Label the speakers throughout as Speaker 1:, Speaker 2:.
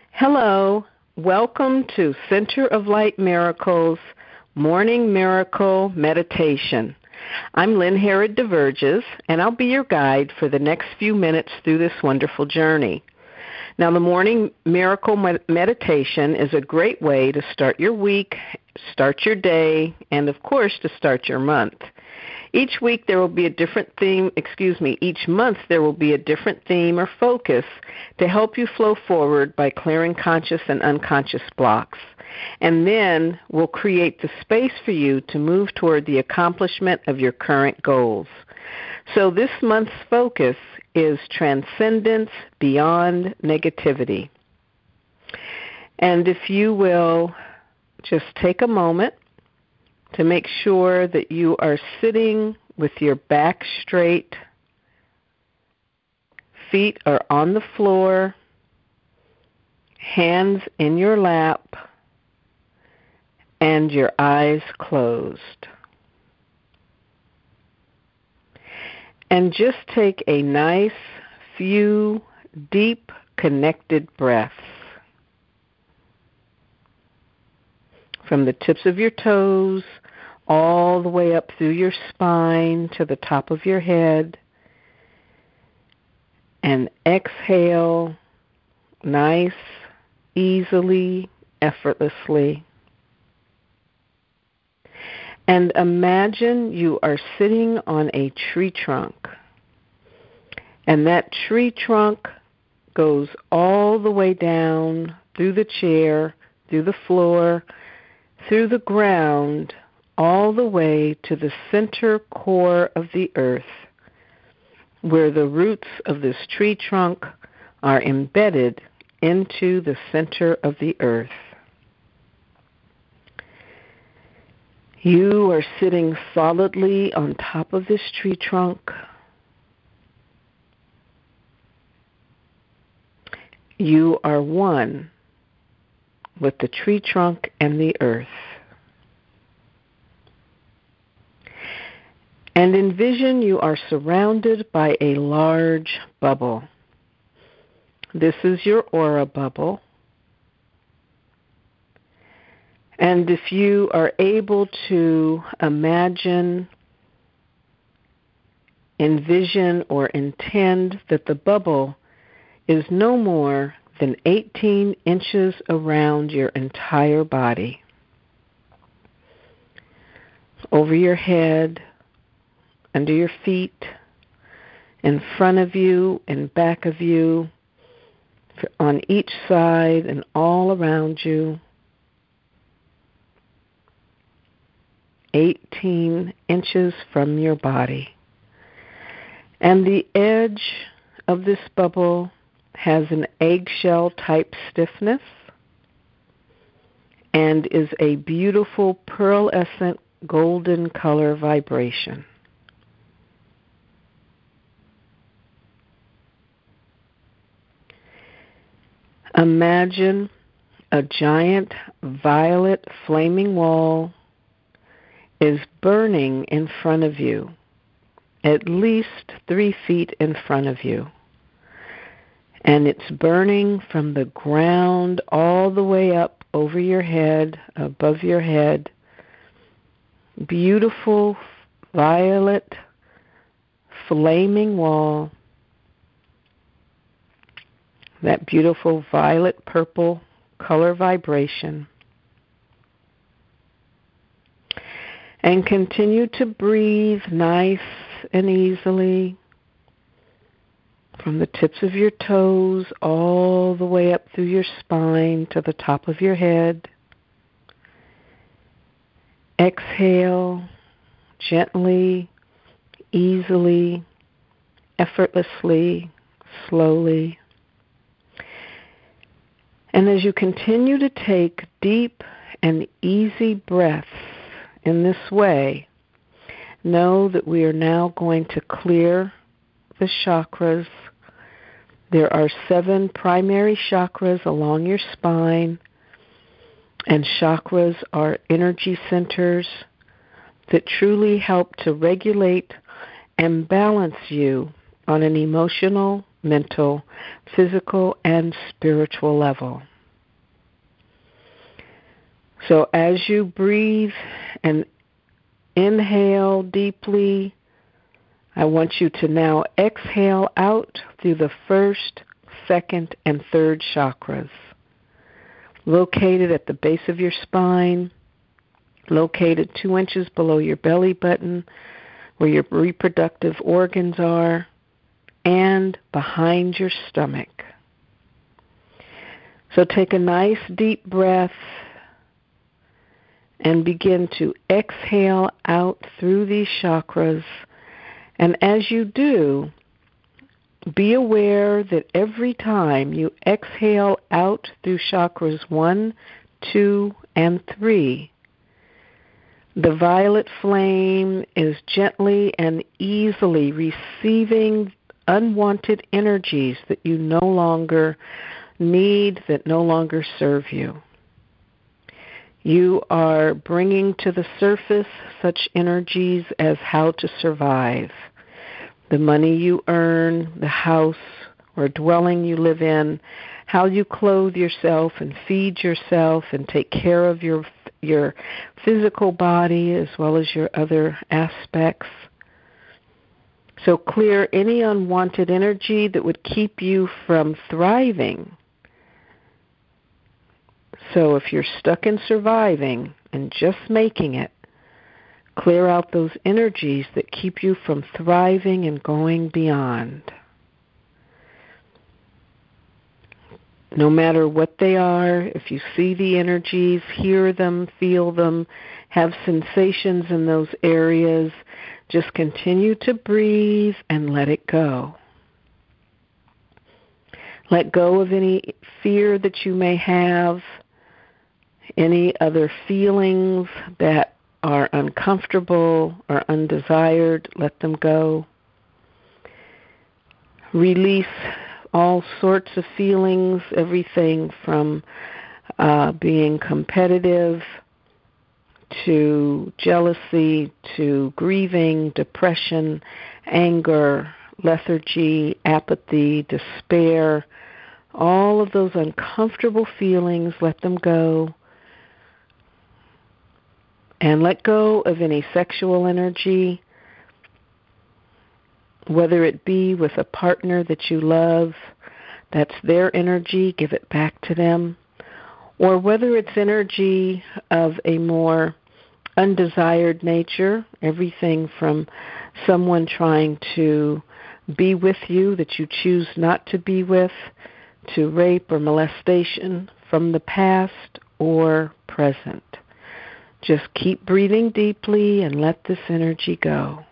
Speaker 1: Hello, welcome to Center of Light Miracles Morning Miracle Meditation. I'm Lynn Herod DeVerges, and I'll be your guide for the next few minutes through this wonderful journey. Now, the Morning Miracle Meditation is a great way to start your week, start your day, and of course to start your month. Each week there will be a different theme, each month there will be a different theme or focus to help you flow forward by clearing conscious and unconscious blocks. And then we'll create the space for you to move toward the accomplishment of your current goals. So this month's focus is transcendence beyond negativity. And if you will just take a moment to make sure that you are sitting with your back straight, feet are on the floor, hands in your lap, and your eyes closed. And just take a nice few deep connected breaths from the tips of your toes all the way up through your spine to the top of your head. And exhale nice, easily, effortlessly. And imagine you are sitting on a tree trunk. And that tree trunk goes all the way down through the chair, through the floor, through the ground, all the way to the center core of the earth, where the roots of this tree trunk are embedded into the center of the earth. You are sitting solidly on top of this tree trunk. You are one with the tree trunk and the earth. And envision you are surrounded by a large bubble. This is your aura bubble. And if you are able to imagine, envision, or intend that the bubble is no more than 18 inches around your entire body, over your head, under your feet, in front of you, in back of you, on each side and all around you. 18 inches from your body. And the edge of this bubble has an eggshell type stiffness and is a beautiful pearlescent golden color vibration. Imagine a giant violet flaming wall is burning in front of you, at least 3 feet in front of you. And it's burning from the ground all the way up over your head, above your head. Beautiful violet flaming wall. That beautiful violet purple color vibration. And continue to breathe nice and easily from the tips of your toes all the way up through your spine to the top of your head. Exhale gently, easily, effortlessly, slowly. And as you continue to take deep and easy breaths in this way, know that we are now going to clear the chakras. There are 7 primary chakras along your spine, and chakras are energy centers that truly help to regulate and balance you on an emotional, mental, physical, and spiritual level. So as you breathe and inhale deeply, I want you to now exhale out through the first, second, and third chakras, located at the base of your spine, located 2 inches below your belly button, where your reproductive organs are, and behind your stomach. So take a nice deep breath and begin to exhale out through these chakras. And as you do, be aware that every time you exhale out through chakras 1, 2, and 3, the violet flame is gently and easily receiving unwanted energies that you no longer need, that no longer serve you. You are bringing to the surface such energies as how to survive, the money you earn, the house or dwelling you live in, how you clothe yourself and feed yourself and take care of your physical body as well as your other aspects. So clear any unwanted energy that would keep you from thriving. So if you're stuck in surviving and just making it, clear out those energies that keep you from thriving and going beyond. No matter what they are, if you see the energies, hear them, feel them, have sensations in those areas, just continue to breathe and let it go. Let go of any fear that you may have, any other feelings that are uncomfortable or undesired, let them go. Release all sorts of feelings, everything from being competitive to jealousy to grieving, depression, anger, lethargy, apathy, despair. All of those uncomfortable feelings, let them go. And let go of any sexual energy, whether it be with a partner that you love, that's their energy, give it back to them, or whether it's energy of a more undesired nature, everything from someone trying to be with you that you choose not to be with, to rape or molestation from the past or present. Just keep breathing deeply and let this energy go.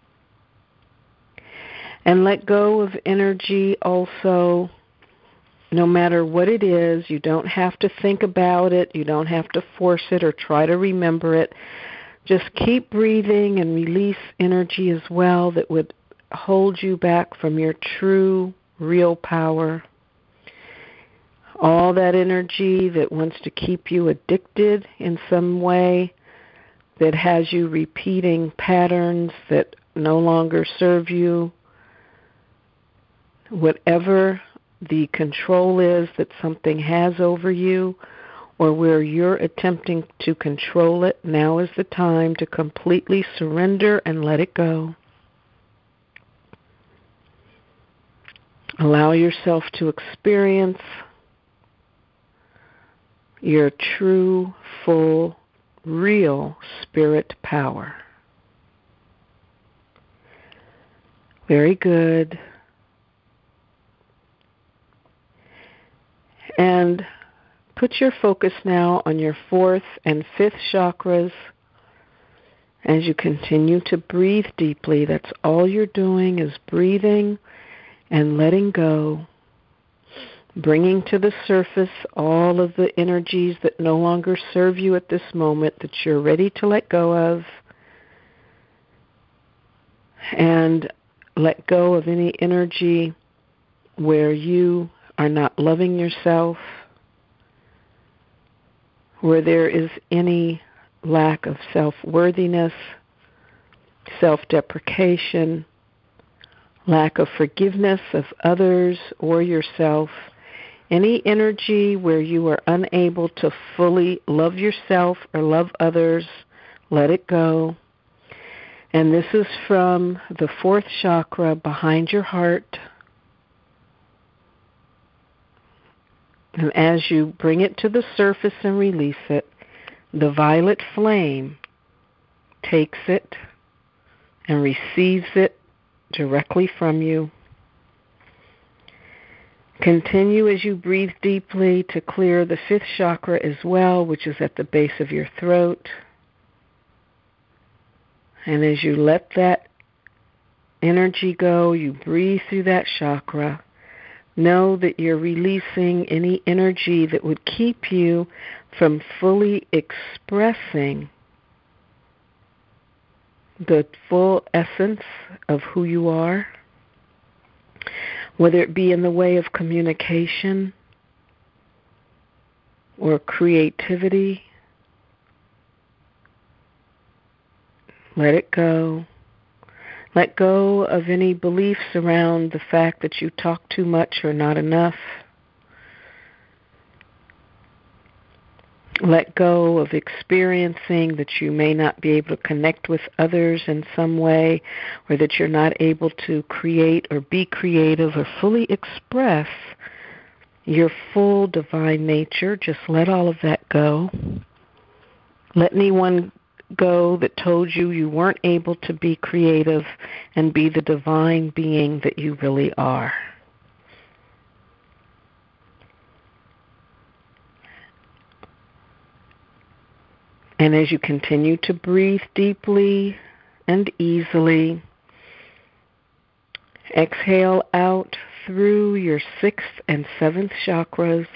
Speaker 1: And let go of energy also, no matter what it is. You don't have to think about it. You don't have to force it or try to remember it. Just keep breathing and release energy as well that would hold you back from your true, real power. All that energy that wants to keep you addicted in some way, that has you repeating patterns that no longer serve you. Whatever the control is that something has over you, or where you're attempting to control it, now is the time to completely surrender and let it go. Allow yourself to experience your true, full, real spirit power. Very good. And put your focus now on your 4th and 5th chakras. As you continue to breathe deeply, that's all you're doing is breathing and letting go, bringing to the surface all of the energies that no longer serve you at this moment, that you're ready to let go of, and let go of any energy where you are not loving yourself, where there is any lack of self-worthiness, self-deprecation, lack of forgiveness of others or yourself, Any energy where you are unable to fully love yourself or love others, let it go. And this is from the fourth chakra behind your heart. And as you bring it to the surface and release it, the violet flame takes it and receives it directly from you. Continue as you breathe deeply to clear the fifth chakra as well, which is at the base of your throat. And as you let that energy go, you breathe through that chakra. Know that you're releasing any energy that would keep you from fully expressing the full essence of who you are, whether it be in the way of communication or creativity. Let it go. Let go of any beliefs around the fact that you talk too much or not enough. Let go of experiencing that you may not be able to connect with others in some way, or that you're not able to create or be creative or fully express your full divine nature. Just let all of that go. Let anyone go that told you you weren't able to be creative and be the divine being that you really are. And as you continue to breathe deeply and easily, exhale out through your sixth and seventh chakras,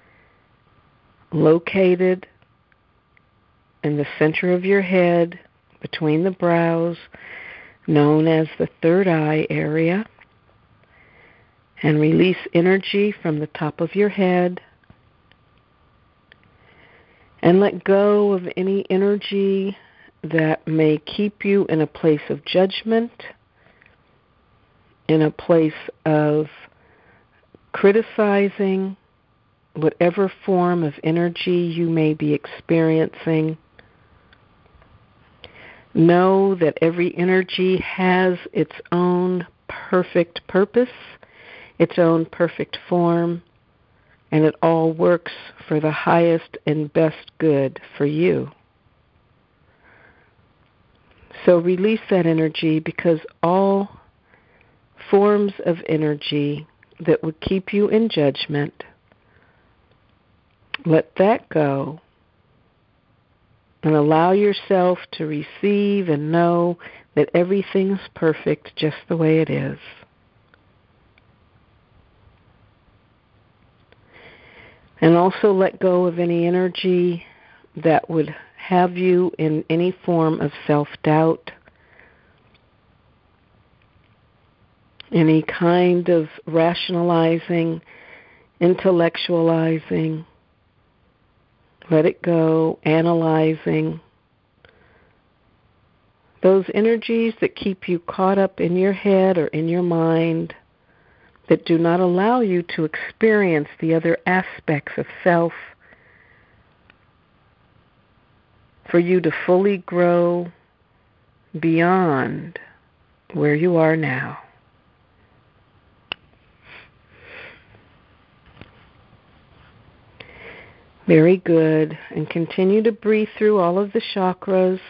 Speaker 1: located in the center of your head, between the brows, known as the third eye area, and release energy from the top of your head. And let go of any energy that may keep you in a place of judgment, in a place of criticizing, whatever form of energy you may be experiencing. Know that every energy has its own perfect purpose, its own perfect form, and it all works for the highest and best good for you. So release that energy, because all forms of energy that would keep you in judgment, let that go and allow yourself to receive and know that everything's perfect just the way it is. And also let go of any energy that would have you in any form of self-doubt, any kind of rationalizing, intellectualizing. Let it go, analyzing. Those energies that keep you caught up in your head or in your mind, that do not allow you to experience the other aspects of self, for you to fully grow beyond where you are now. Very good. And continue to breathe through all of the chakras,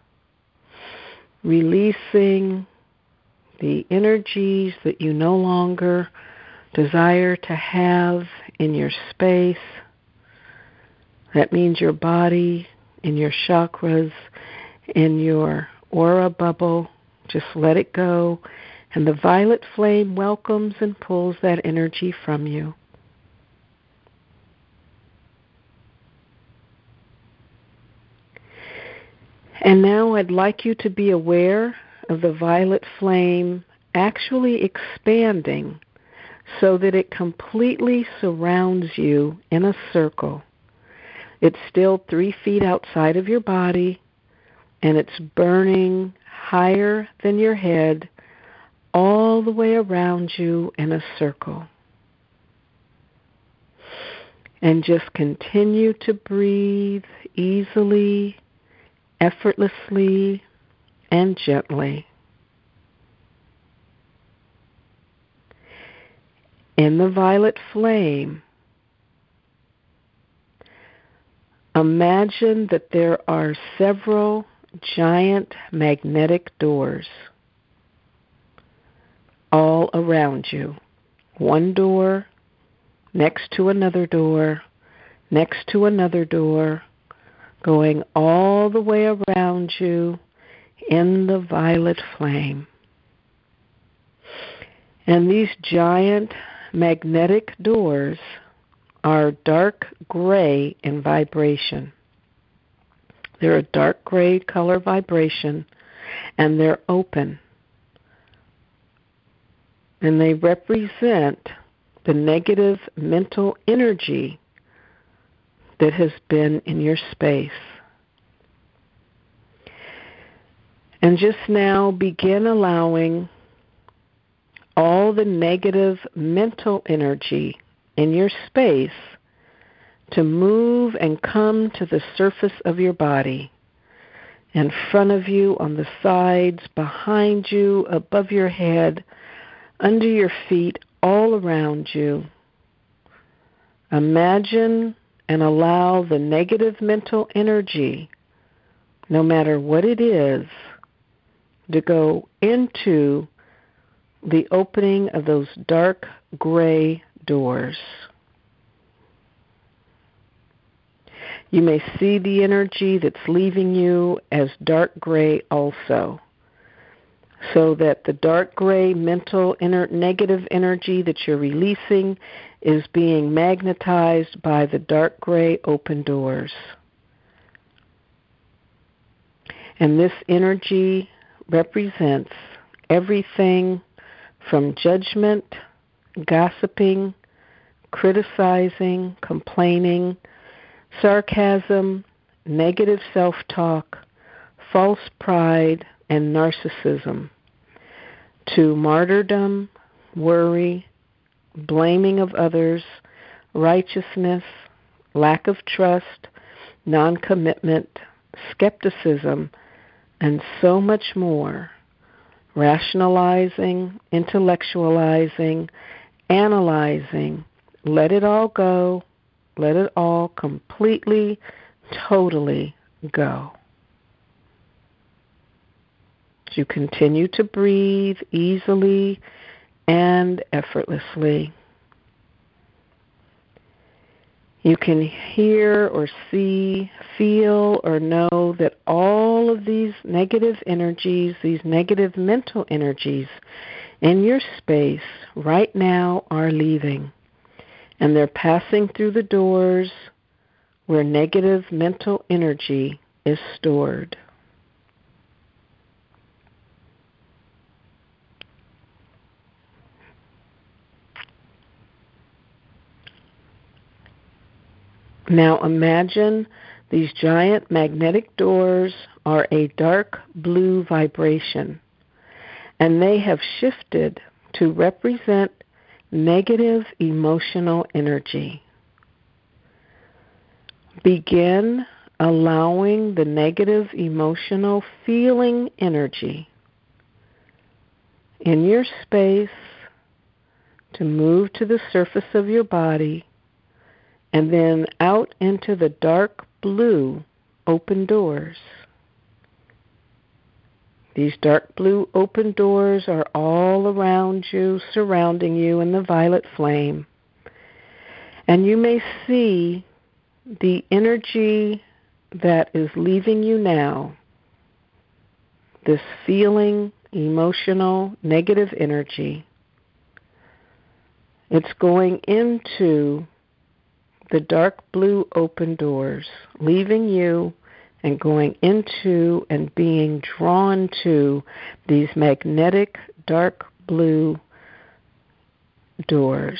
Speaker 1: releasing the energies that you no longer desire to have in your space. That means your body, in your chakras, in your aura bubble. Just let it go. And the violet flame welcomes and pulls that energy from you. And now I'd like you to be aware of the violet flame actually expanding so that it completely surrounds you in a circle. It's still 3 feet outside of your body, and it's burning higher than your head, all the way around you in a circle. And just continue to breathe easily, effortlessly, and gently. In the violet flame, imagine that there are several giant magnetic doors all around you. One door, next to another door, next to another door, going all the way around you in the violet flame. And these giant magnetic doors are dark gray in vibration. They're a dark gray color vibration, and they're open. And they represent the negative mental energy that has been in your space. And just now begin allowing all the negative mental energy in your space to move and come to the surface of your body, in front of you, on the sides, behind you, above your head, under your feet, all around you. Imagine and allow the negative mental energy, no matter what it is, to go into the opening of those dark gray doors. You may see the energy that's leaving you as dark gray also, so that the dark gray mental negative energy that you're releasing is being magnetized by the dark gray open doors. And this energy represents everything from judgment, gossiping, criticizing, complaining, sarcasm, negative self-talk, false pride, and narcissism, to martyrdom, worry, blaming of others, righteousness, lack of trust, non-commitment, skepticism, and so much more. Rationalizing, intellectualizing, analyzing, let it all go, let it all completely, totally go. As you continue to breathe easily and effortlessly, you can hear or see, feel or know that all of these negative energies, these negative mental energies in your space right now are leaving. And they're passing through the doors where negative mental energy is stored. Now imagine these giant magnetic doors are a dark blue vibration, and they have shifted to represent negative emotional energy. Begin allowing the negative emotional feeling energy in your space to move to the surface of your body and then out into the dark blue open doors. These dark blue open doors are all around you, surrounding you in the violet flame. And you may see the energy that is leaving you now, this feeling, emotional, negative energy. It's going into the dark blue open doors, leaving you and going into and being drawn to these magnetic dark blue doors.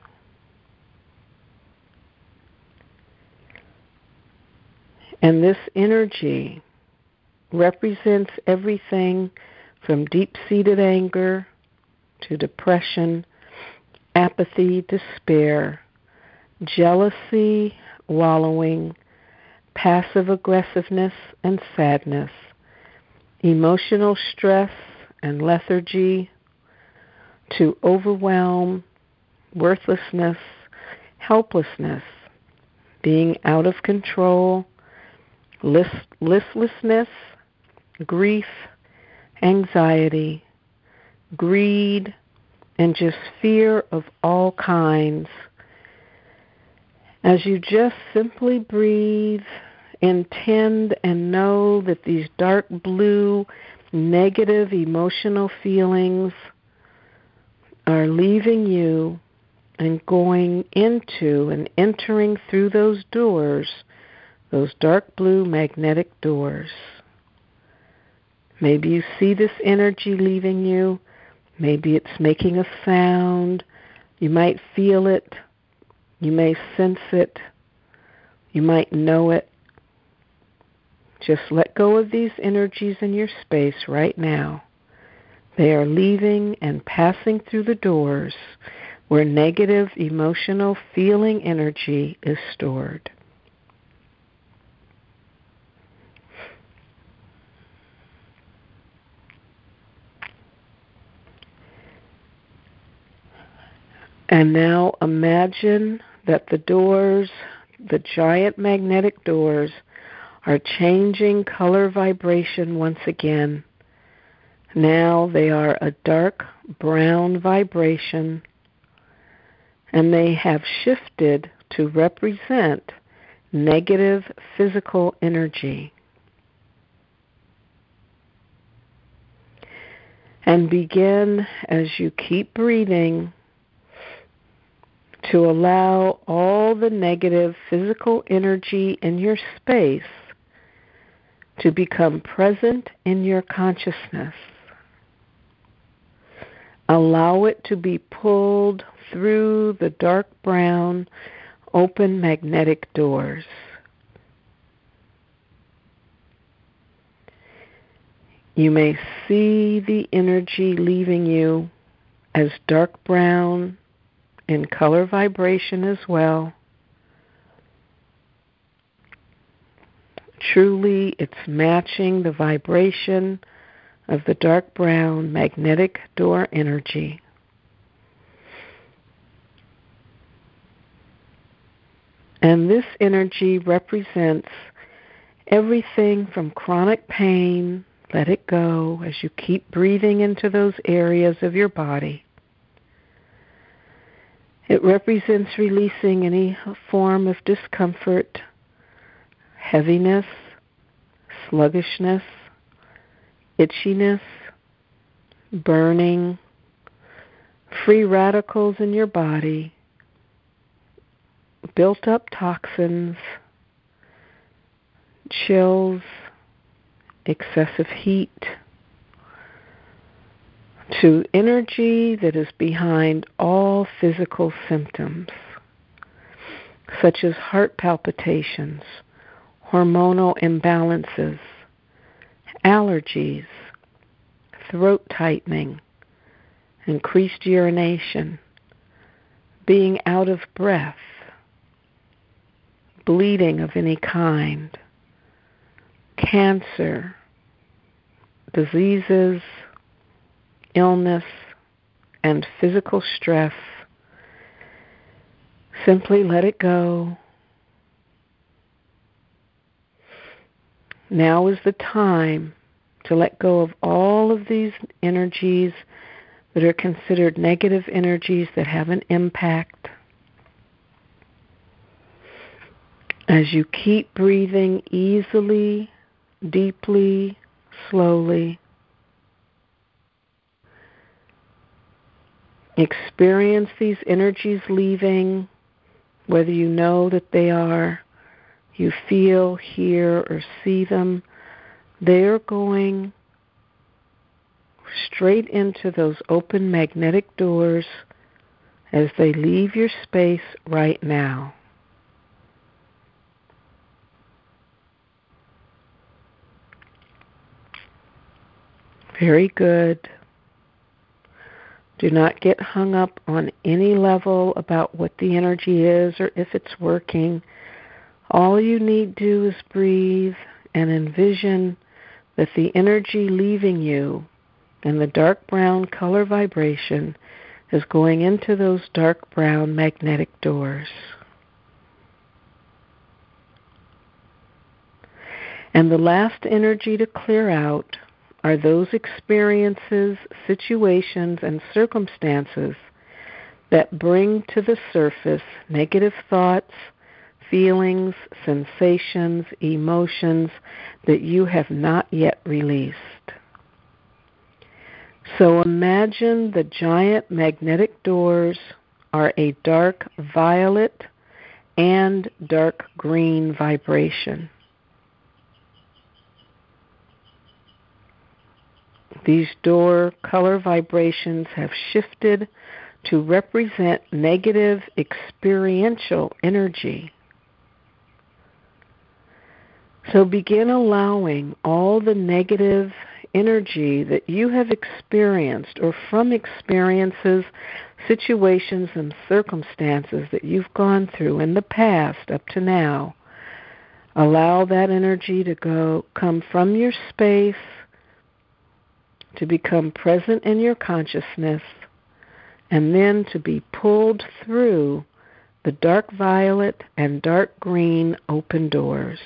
Speaker 1: And this energy represents everything from deep-seated anger to depression, apathy, despair, jealousy, wallowing, passive aggressiveness and sadness, emotional stress and lethargy, to overwhelm, worthlessness, helplessness, being out of control, listlessness, grief, anxiety, greed, and just fear of all kinds. As you just simply breathe, intend and know that these dark blue, negative emotional feelings are leaving you and going into and entering through those doors, those dark blue magnetic doors. Maybe you see this energy leaving you. Maybe it's making a sound. You might feel it. You may sense it. You might know it. Just let go of these energies in your space right now. They are leaving and passing through the doors where negative emotional feeling energy is stored. And now imagine that the doors, the giant magnetic doors, are changing color vibration once again. Now they are a dark brown vibration, and they have shifted to represent negative physical energy. And begin, as you keep breathing, to allow all the negative physical energy in your space to become present in your consciousness. Allow it to be pulled through the dark brown, open magnetic doors. You may see the energy leaving you as dark brown in color vibration as well. Truly, it's matching the vibration of the dark brown magnetic door energy. And this energy represents everything from chronic pain. Let it go as you keep breathing into those areas of your body. It represents releasing any form of discomfort, heaviness, sluggishness, itchiness, burning, free radicals in your body, built up toxins, chills, excessive heat, to energy that is behind all physical symptoms, such as heart palpitations, hormonal imbalances, allergies, throat tightening, increased urination, being out of breath, bleeding of any kind, cancer, diseases, illness, and physical stress. Simply let it go. Now is the time to let go of all of these energies that are considered negative energies that have an impact. As you keep breathing easily, deeply, slowly, experience these energies leaving, whether you know that they are, you feel, hear, or see them. They're going straight into those open magnetic doors as they leave your space right now. Very good. Do not get hung up on any level about what the energy is or if it's working. All you need to do is breathe and envision that the energy leaving you and the dark brown color vibration is going into those dark brown magnetic doors. And the last energy to clear out are those experiences, situations, and circumstances that bring to the surface negative thoughts, feelings, sensations, emotions that you have not yet released. So imagine the giant magnetic doors are a dark violet and dark green vibration. These door color vibrations have shifted to represent negative experiential energy. So begin allowing all the negative energy that you have experienced or from experiences, situations, and circumstances that you've gone through in the past up to now. Allow that energy to come from your space, to become present in your consciousness, and then to be pulled through the dark violet and dark green open doors.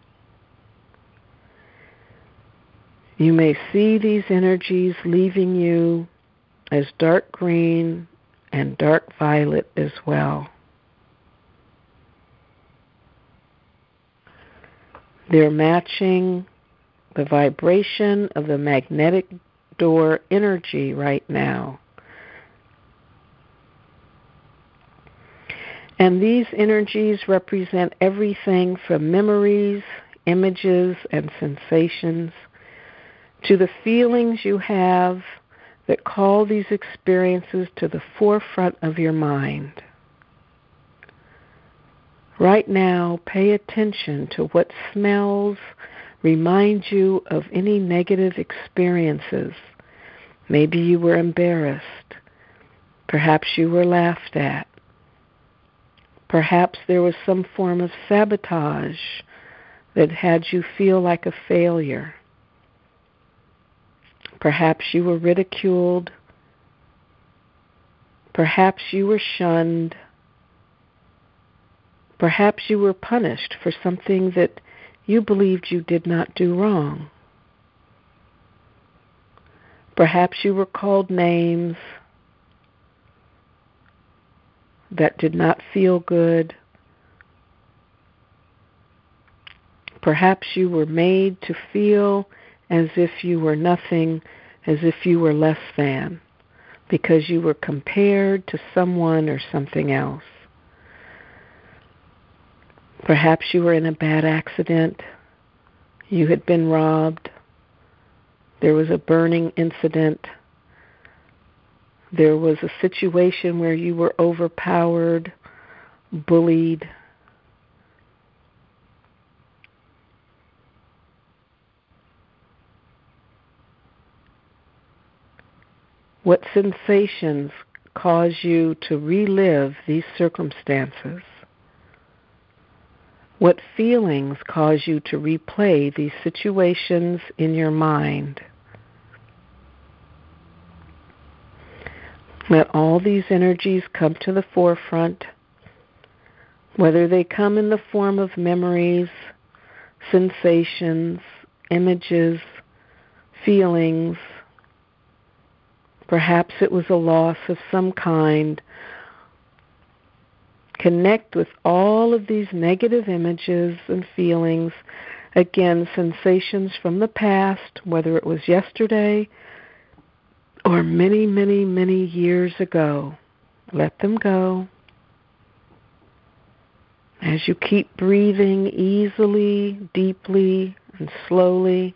Speaker 1: You may see these energies leaving you as dark green and dark violet as well. They're matching the vibration of the magnetic door energy right now. And these energies represent everything from memories, images, and sensations to the feelings you have that call these experiences to the forefront of your mind. Right now, pay attention to what smells remind you of any negative experiences. Maybe you were embarrassed. Perhaps you were laughed at. Perhaps there was some form of sabotage that had you feel like a failure. Perhaps you were ridiculed. Perhaps you were shunned. Perhaps you were punished for something that you believed you did not do wrong. Perhaps you were called names that did not feel good. Perhaps you were made to feel as if you were nothing, as if you were less than, because you were compared to someone or something else. Perhaps you were in a bad accident. You had been robbed. There was a burning incident. There was a situation where you were overpowered, bullied. What sensations cause you to relive these circumstances? What feelings cause you to replay these situations in your mind? Let all these energies come to the forefront, whether they come in the form of memories, sensations, images, feelings. Perhaps it was a loss of some kind. Connect with all of these negative images and feelings. Again, sensations from the past, whether it was yesterday or many, many, many years ago. Let them go. As you keep breathing easily, deeply, and slowly,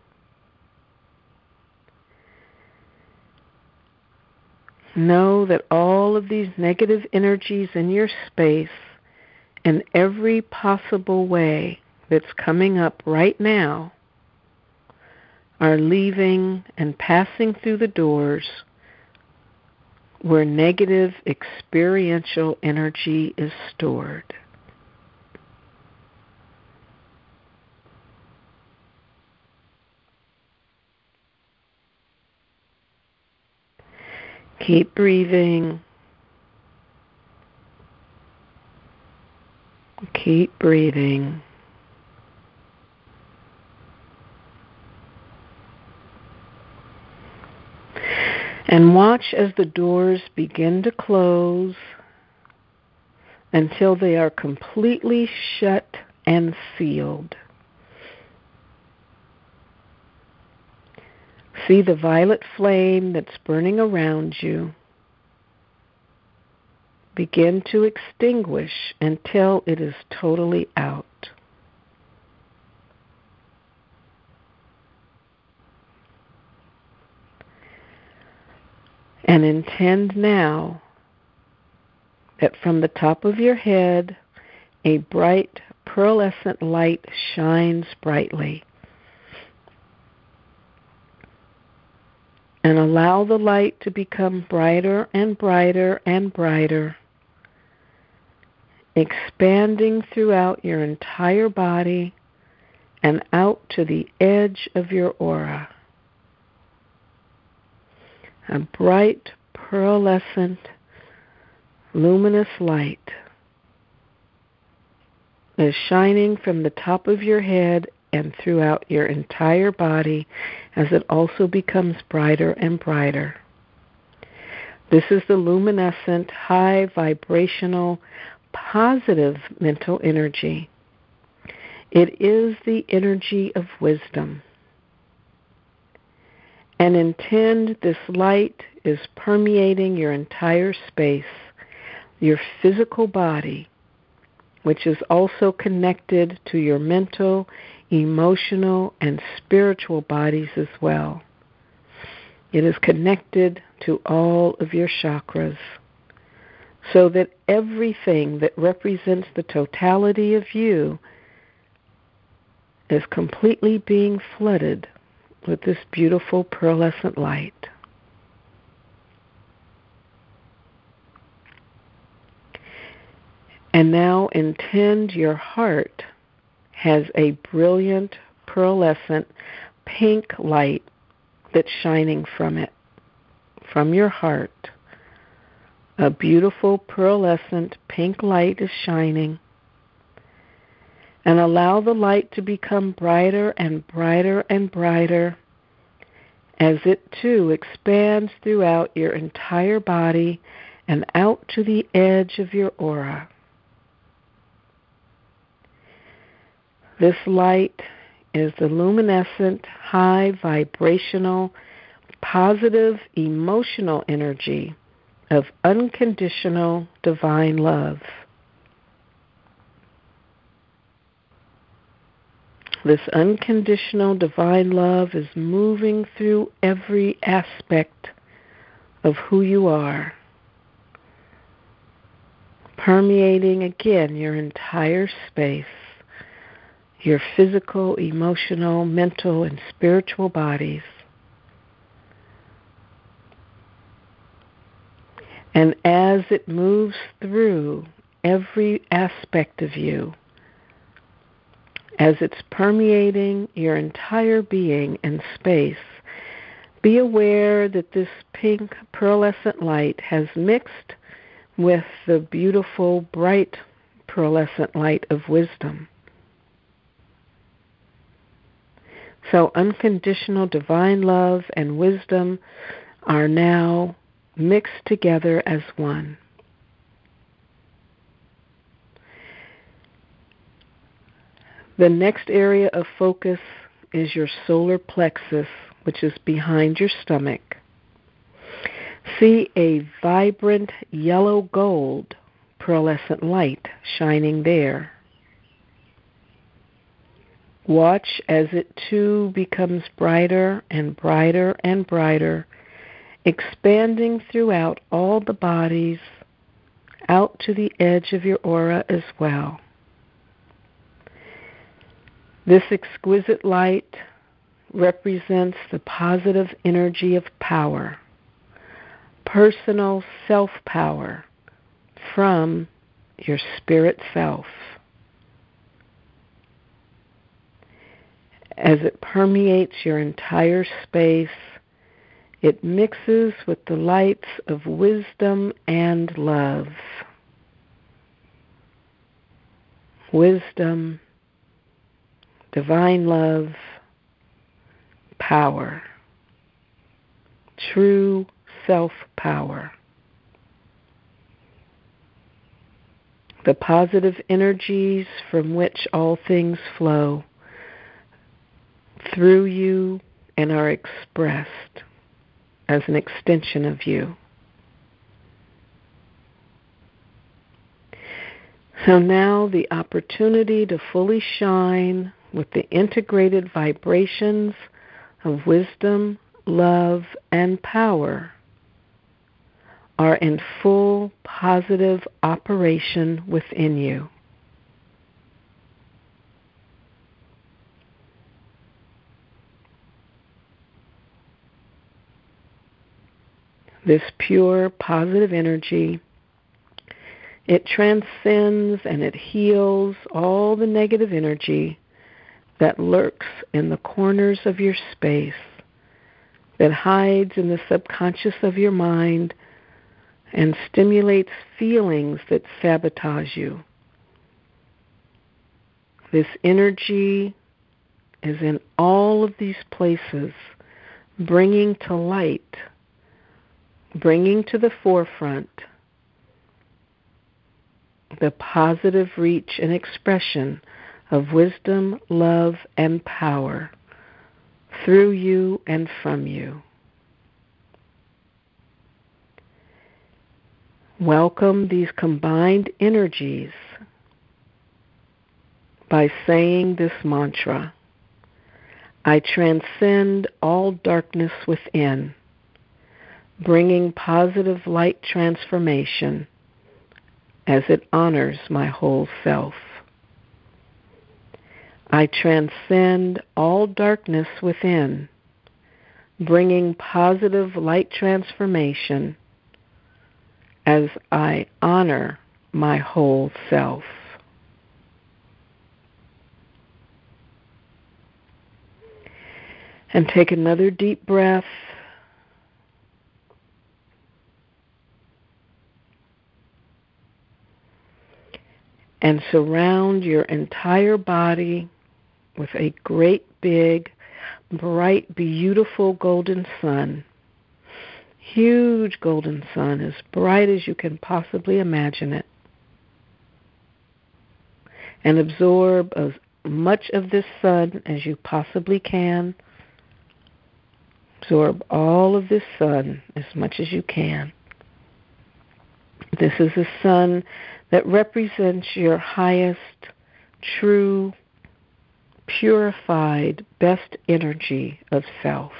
Speaker 1: know that all of these negative energies in your space, in every possible way that's coming up right now, are leaving and passing through the doors where negative experiential energy is stored. Keep breathing. Keep breathing. And watch as the doors begin to close until they are completely shut and sealed. See the violet flame that's burning around you begin to extinguish until it is totally out. And intend now that from the top of your head, a bright pearlescent light shines brightly. And allow the light to become brighter and brighter and brighter, expanding throughout your entire body and out to the edge of your aura. A bright, pearlescent, luminous light is shining from the top of your head and throughout your entire body as it also becomes brighter and brighter. This is the luminescent, high vibrational, positive mental energy. It is the energy of wisdom. And intend this light is permeating your entire space, your physical body, which is also connected to your mental, emotional, and spiritual bodies as well. It is connected to all of your chakras, so that everything that represents the totality of you is completely being flooded with this beautiful pearlescent light. And now intend your heart has a brilliant pearlescent pink light that's shining from it, from your heart. A beautiful pearlescent pink light is shining. And allow the light to become brighter and brighter and brighter as it too expands throughout your entire body and out to the edge of your aura. This light is the luminescent, high vibrational, positive emotional energy of unconditional divine love. This unconditional divine love is moving through every aspect of who you are, permeating again your entire space, your physical, emotional, mental, and spiritual bodies. And as it moves through every aspect of you, as it's permeating your entire being and space, be aware that this pink pearlescent light has mixed with the beautiful, bright pearlescent light of wisdom. So unconditional divine love and wisdom are now mixed together as one. The next area of focus is your solar plexus, which is behind your stomach. See a vibrant yellow gold pearlescent light shining there. Watch as it too becomes brighter and brighter and brighter, expanding throughout all the bodies, out to the edge of your aura as well. This exquisite light represents the positive energy of power, personal self-power from your spirit self. As it permeates your entire space, it mixes with the lights of wisdom and love. Wisdom, divine love, power, true self-power. The positive energies from which all things flow through you and are expressed as an extension of you. So now the opportunity to fully shine with the integrated vibrations of wisdom, love, and power are in full positive operation within you. This pure positive energy, it transcends and it heals all the negative energy that lurks in the corners of your space, that hides in the subconscious of your mind and stimulates feelings that sabotage you. This energy is in all of these places, bringing to light, bringing to the forefront the positive reach and expression of wisdom, love, and power through you and from you. Welcome these combined energies by saying this mantra: I transcend all darkness within, bringing positive light transformation as it honors my whole self. I transcend all darkness within, bringing positive light transformation as I honor my whole self. And take another deep breath. And surround your entire body with a great big, bright, beautiful golden sun. Huge golden sun, as bright as you can possibly imagine it. And absorb as much of this sun as you possibly can. Absorb all of this sun as much as you can. This is a sun that represents your highest, true, purified, best energy of self.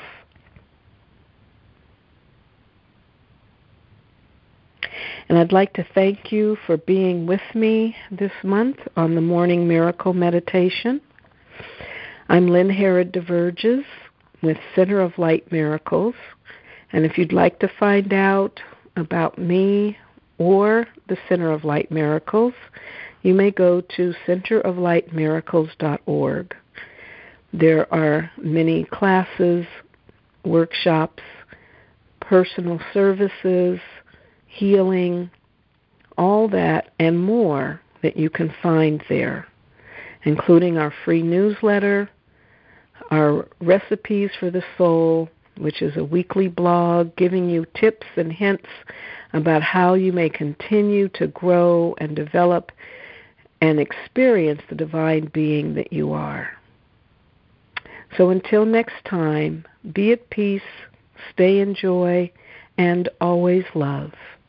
Speaker 1: And I'd like to thank you for being with me this month on the Morning Miracle Meditation. I'm Lynn Herod DeVerges with Center of Light Miracles. And if you'd like to find out about me or the Center of Light Miracles, you may go to centeroflightmiracles.org. There are many classes, workshops, personal services, healing, all that and more that you can find there, including our free newsletter, our Recipes for the Soul, which is a weekly blog giving you tips and hints about how you may continue to grow and develop and experience the divine being that you are. So until next time, be at peace, stay in joy, and always love.